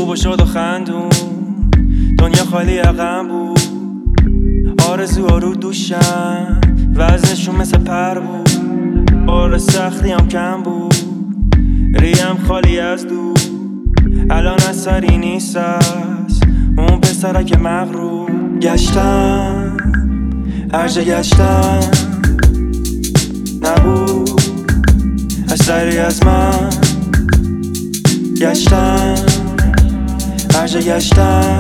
خوب شد و خندون، دنیا خالی غم بود. آرزوها رو دوشم، وزنشون مثل پر بود. بار سختی هم کم بود، ریم خالی از دور. الان اثری نیست از اون پسرک مغرور. گشتم هر جا گشتم، نبود اثری از من. گشتم هر جا گشتم،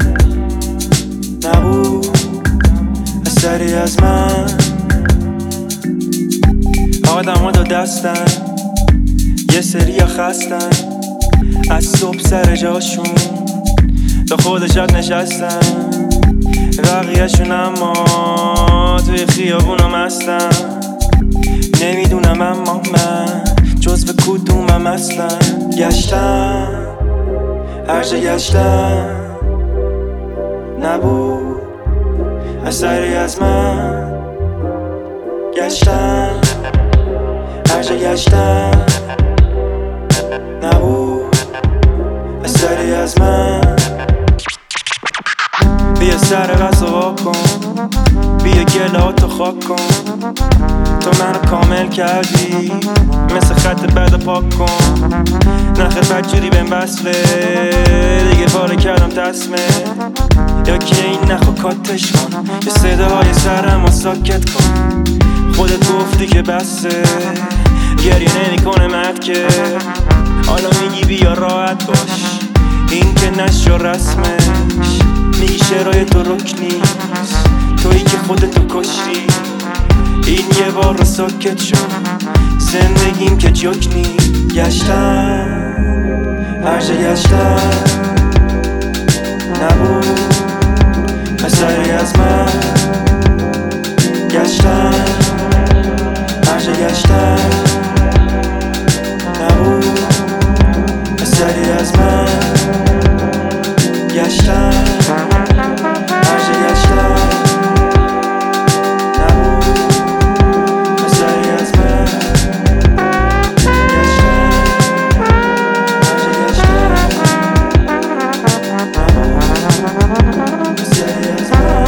نبود اثری از من. آدم ها دو دستن، یه سری ها خستن، از صبح سر جاشون تا خود شب نشستن. بقیه‌شون اما توی خیابون مستن. نمیدونم اما من جزو کدومم اصلا. گشتم هر جا گشتم، نبود اثری از من. گشتم هر جا گشتم، نبود اثری از من. بیا سر غذا کن، بیا گلاتو خاک کن. تو منو کامل کردی، مثل خط بعد پاک کن. نخیر بدجوری بهم بسله، دیگه پاره کردم تصمه. یا که این نخو کاتش کن، یه صداهای سرم و ساکت کن. خودت گفتی که بسه، گریه نمی کنه مرد که. حالا میگی بیا راحت باش، این که نشو رسمش. میگی شعرهای تو رک نیست، تویی که خودتو کشتی. این یه بار رو ساکت شد، زندگیم که جوک نیست. گشتم هر جا گشتم، نبود اثری از من. گشتم هر جا گشتم، نبود اثری از من. گشتم هر جا گشتم، نبود اثری از من. گشتم هر جا گشتم، نبود اثری از من.